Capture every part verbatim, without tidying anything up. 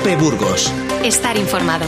COPE Burgos. Estar informado.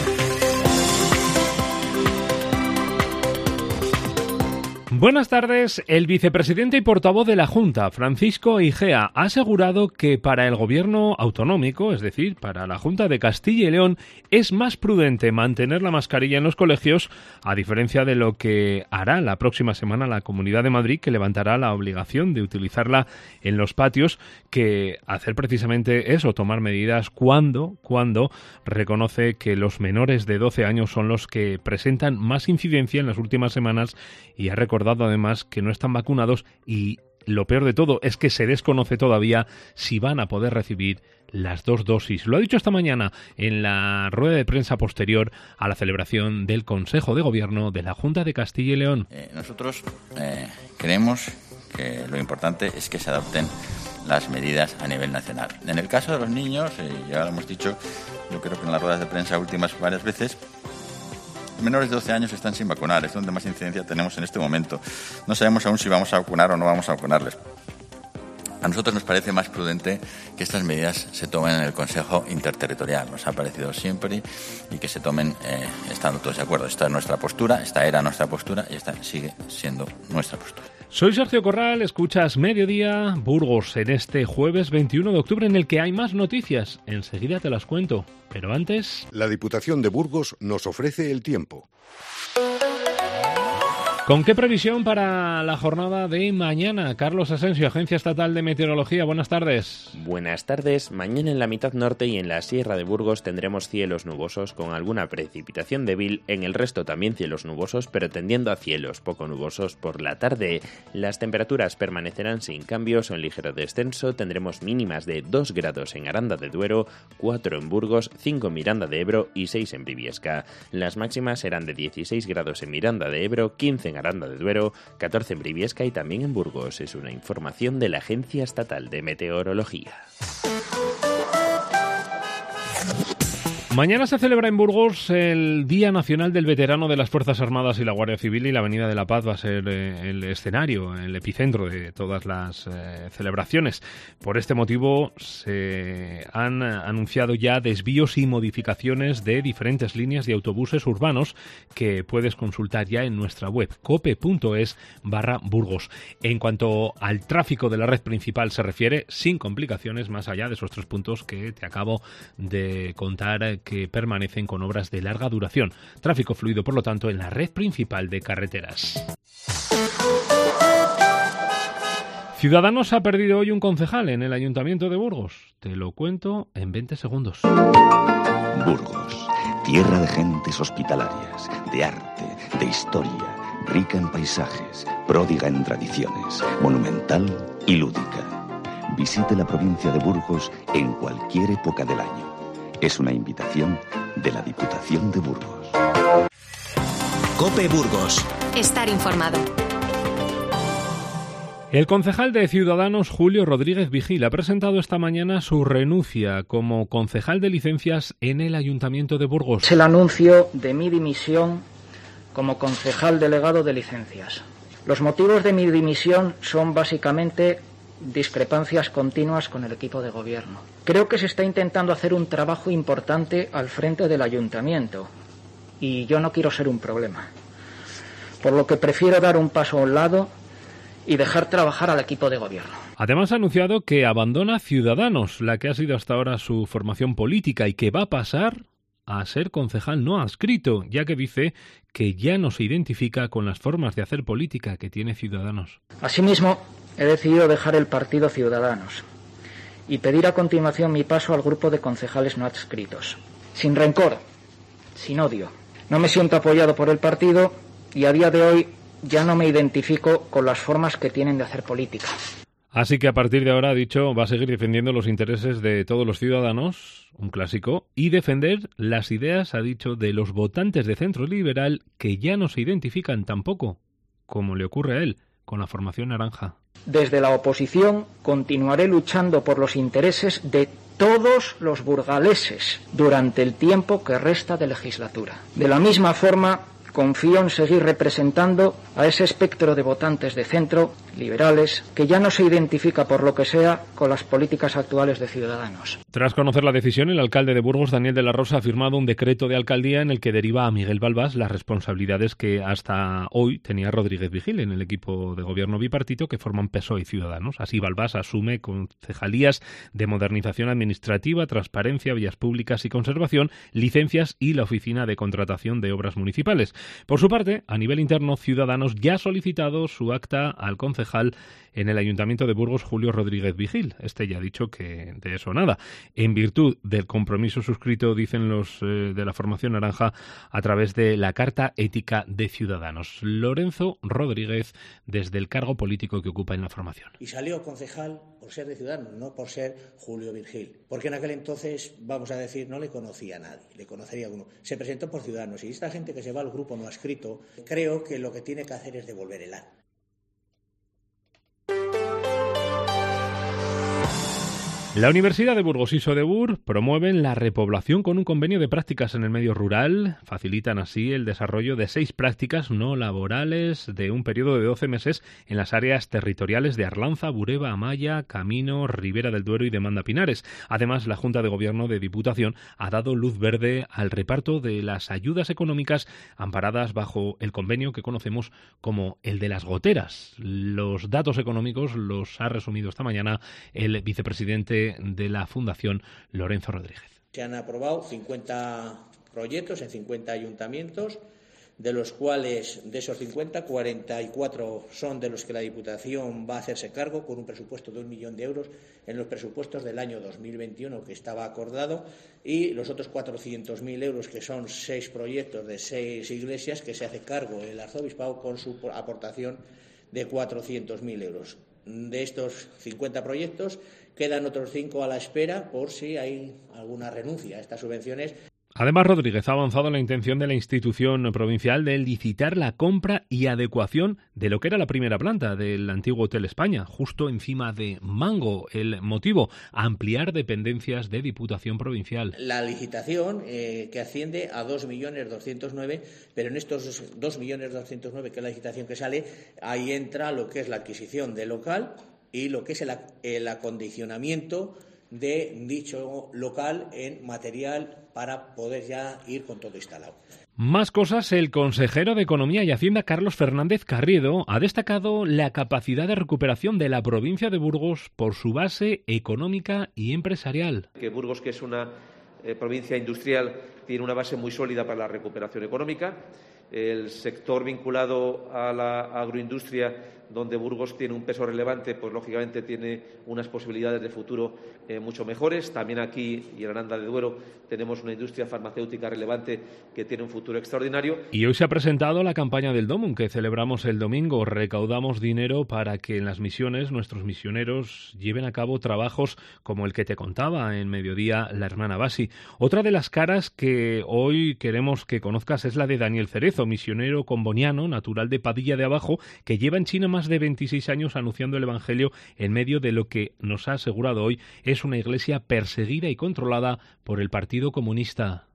Buenas tardes. El vicepresidente y portavoz de la Junta, Francisco Igea, ha asegurado que para el gobierno autonómico, es decir, para la Junta de Castilla y León, es más prudente mantener la mascarilla en los colegios, a diferencia de lo que hará la próxima semana la Comunidad de Madrid, que levantará la obligación de utilizarla en los patios, que hacer precisamente eso, tomar medidas cuando, cuando reconoce que los menores de doce años son los que presentan más incidencia en las últimas semanas, y ha recordado además que no están vacunados, y lo peor de todo es que se desconoce todavía si van a poder recibir las dos dosis. Lo ha dicho esta mañana en la rueda de prensa posterior a la celebración del Consejo de Gobierno de la Junta de Castilla y León. Eh, nosotros eh, creemos que lo importante es que se adopten las medidas a nivel nacional. En el caso de los niños, eh, ya lo hemos dicho, yo creo que en las ruedas de prensa últimas varias veces, menores de doce años están sin vacunar, es donde más incidencia tenemos en este momento. No sabemos aún si vamos a vacunar o no vamos a vacunarles. A nosotros nos parece más prudente que estas medidas se tomen en el Consejo Interterritorial. Nos ha parecido siempre y que se tomen eh, estando todos de acuerdo. Esta es nuestra postura, esta era nuestra postura y esta sigue siendo nuestra postura. Soy Sergio Corral, escuchas Mediodía Burgos en este jueves veintiuno de octubre, en el que hay más noticias. Enseguida te las cuento, pero antes... La Diputación de Burgos nos ofrece el tiempo. ¿Con qué previsión para la jornada de mañana? Carlos Asensio, Agencia Estatal de Meteorología, buenas tardes. Buenas tardes. Mañana en la mitad norte y en la Sierra de Burgos tendremos cielos nubosos con alguna precipitación débil. En el resto también cielos nubosos, pero tendiendo a cielos poco nubosos por la tarde. Las temperaturas permanecerán sin cambios o en ligero descenso. Tendremos mínimas de dos grados en Aranda de Duero, cuatro en Burgos, cinco en Miranda de Ebro y seis en Briviesca. Las máximas serán de dieciséis grados en Miranda de Ebro, quince en Aranda de Duero, catorce en Briviesca y también en Burgos. Es una información de la Agencia Estatal de Meteorología. Mañana se celebra en Burgos el Día Nacional del Veterano de las Fuerzas Armadas y la Guardia Civil, y la Avenida de la Paz va a ser eh, el escenario, el epicentro de todas las eh, celebraciones. Por este motivo se han anunciado ya desvíos y modificaciones de diferentes líneas de autobuses urbanos que puedes consultar ya en nuestra web cope.es barra Burgos. En cuanto al tráfico de la red principal se refiere, sin complicaciones más allá de esos tres puntos que te acabo de contar, que permanecen con obras de larga duración. Tráfico fluido, por lo tanto, en la red principal de carreteras. Ciudadanos ha perdido hoy un concejal en el Ayuntamiento de Burgos. Te lo cuento en veinte segundos. Burgos, tierra de gentes hospitalarias, de arte, de historia, rica en paisajes, pródiga en tradiciones, monumental y lúdica. Visite la provincia de Burgos en cualquier época del año. Es una invitación de la Diputación de Burgos. COPE Burgos. Estar informado. El concejal de Ciudadanos, Julio Rodríguez Vigil, ha presentado esta mañana su renuncia como concejal de licencias en el Ayuntamiento de Burgos. Es el anuncio de mi dimisión como concejal delegado de licencias. Los motivos de mi dimisión son básicamente discrepancias continuas con el equipo de gobierno. Creo que se está intentando hacer un trabajo importante al frente del ayuntamiento y yo no quiero ser un problema. Por lo que prefiero dar un paso a un lado y dejar trabajar al equipo de gobierno. Además ha anunciado que abandona Ciudadanos, la que ha sido hasta ahora su formación política, y que va a pasar a ser concejal no adscrito, ya que dice que ya no se identifica con las formas de hacer política que tiene Ciudadanos. Asimismo, he decidido dejar el partido Ciudadanos y pedir a continuación mi paso al grupo de concejales no adscritos. Sin rencor, sin odio. No me siento apoyado por el partido y a día de hoy ya no me identifico con las formas que tienen de hacer política. Así que a partir de ahora, ha dicho, va a seguir defendiendo los intereses de todos los ciudadanos, un clásico, y defender las ideas, ha dicho, de los votantes de Centro Liberal que ya no se identifican tampoco, como le ocurre a él, con la formación naranja. Desde la oposición continuaré luchando por los intereses de todos los burgaleses durante el tiempo que resta de legislatura. De la misma forma, confío en seguir representando a ese espectro de votantes de centro, liberales, que ya no se identifica por lo que sea con las políticas actuales de Ciudadanos. Tras conocer la decisión, el alcalde de Burgos, Daniel de la Rosa, ha firmado un decreto de alcaldía en el que deriva a Miguel Balbás las responsabilidades que hasta hoy tenía Rodríguez Vigil en el equipo de gobierno bipartito que forman P S O E y Ciudadanos. Así, Balbás asume concejalías de modernización administrativa, transparencia, vías públicas y conservación, licencias y la oficina de contratación de obras municipales. Por su parte, a nivel interno, Ciudadanos ya ha solicitado su acta al concejal en el Ayuntamiento de Burgos, Julio Rodríguez Vigil. Este ya ha dicho que de eso nada. En virtud del compromiso suscrito, dicen los eh, de la formación naranja, a través de la Carta Ética de Ciudadanos. Lorenzo Rodríguez, desde el cargo político que ocupa en la formación. Y salió concejal por ser de Ciudadanos, no por ser Julio Vigil. Porque en aquel entonces, vamos a decir, no le conocía a nadie, le conocería a uno. Se presentó por Ciudadanos y esta gente que se va al grupo no adscrito, creo que lo que tiene que hacer es devolver el arma. La Universidad de Burgos y Sodebur promueven la repoblación con un convenio de prácticas en el medio rural. Facilitan así el desarrollo de seis prácticas no laborales de un periodo de doce meses en las áreas territoriales de Arlanza, Bureba, Amaya, Camino, Ribera del Duero y Demanda Pinares. Además, la Junta de Gobierno de Diputación ha dado luz verde al reparto de las ayudas económicas amparadas bajo el convenio que conocemos como el de las goteras. Los datos económicos los ha resumido esta mañana el vicepresidente de la Fundación, Lorenzo Rodríguez. Se han aprobado cincuenta proyectos en cincuenta ayuntamientos, de los cuales, de esos cincuenta, cuarenta y cuatro son de los que la Diputación va a hacerse cargo con un presupuesto de un millón de euros en los presupuestos del año dos mil veintiuno que estaba acordado, y los otros cuatrocientos mil euros, que son seis proyectos de seis iglesias, que se hace cargo el arzobispado con su aportación de cuatrocientos mil euros. De estos cincuenta proyectos quedan otros cinco a la espera por si hay alguna renuncia a estas subvenciones. Además, Rodríguez ha avanzado en la intención de la institución provincial de licitar la compra y adecuación de lo que era la primera planta del antiguo Hotel España, justo encima de Mango. El motivo, ampliar dependencias de Diputación Provincial. La licitación, eh, que asciende a dos millones doscientos nueve, pero en estos dos millones doscientos nueve, que es la licitación que sale, ahí entra lo que es la adquisición de local y lo que es el, el acondicionamiento de dicho local en material para poder ya ir con todo instalado. Más cosas. El consejero de Economía y Hacienda, Carlos Fernández Carriedo, ha destacado la capacidad de recuperación de la provincia de Burgos por su base económica y empresarial. Que Burgos, que es una eh, provincia industrial, tiene una base muy sólida para la recuperación económica. El sector vinculado a la agroindustria, donde Burgos tiene un peso relevante, pues lógicamente tiene unas posibilidades de futuro eh, mucho mejores. También aquí y en Aranda de Duero tenemos una industria farmacéutica relevante que tiene un futuro extraordinario. Y hoy se ha presentado la campaña del Domum que celebramos el domingo. Recaudamos dinero para que en las misiones nuestros misioneros lleven a cabo trabajos como el que te contaba en Mediodía la hermana Basi. Otra de las caras que hoy queremos que conozcas es la de Daniel Cerezo, misionero comboniano, natural de Padilla de Abajo, que lleva en China más de veintiséis años anunciando el Evangelio en medio de lo que nos ha asegurado hoy es una iglesia perseguida y controlada por el Partido Comunista.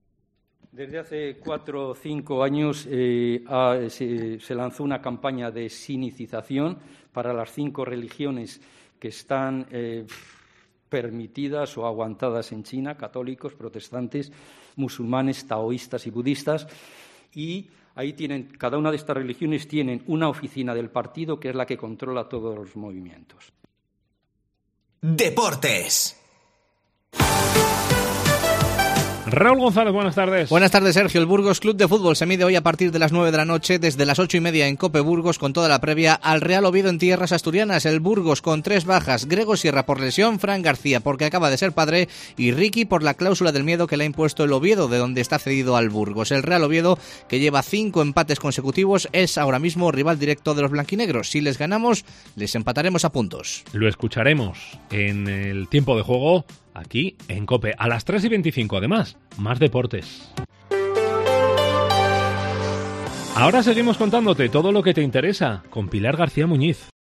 Desde hace cuatro o cinco años eh, ha, se, se lanzó una campaña de sinicización para las cinco religiones que están eh, permitidas o aguantadas en China: católicos, protestantes, musulmanes, taoístas y budistas. Y ahí tienen, cada una de estas religiones tienen una oficina del partido que es la que controla todos los movimientos. Deportes. Raúl González, buenas tardes. Buenas tardes, Sergio. El Burgos Club de Fútbol se mide hoy a partir de las nueve de la noche, desde las ocho y media en Cope Burgos, con toda la previa al Real Oviedo en tierras asturianas. El Burgos con tres bajas: Grego Sierra por lesión, Fran García porque acaba de ser padre y Ricky por la cláusula del miedo que le ha impuesto el Oviedo, de donde está cedido al Burgos. El Real Oviedo, que lleva cinco empates consecutivos, es ahora mismo rival directo de los blanquinegros. Si les ganamos, les empataremos a puntos. Lo escucharemos en el tiempo de juego aquí en COPE a las tres y veinticinco. Además, más deportes. Ahora seguimos contándote todo lo que te interesa con Pilar García Muñiz.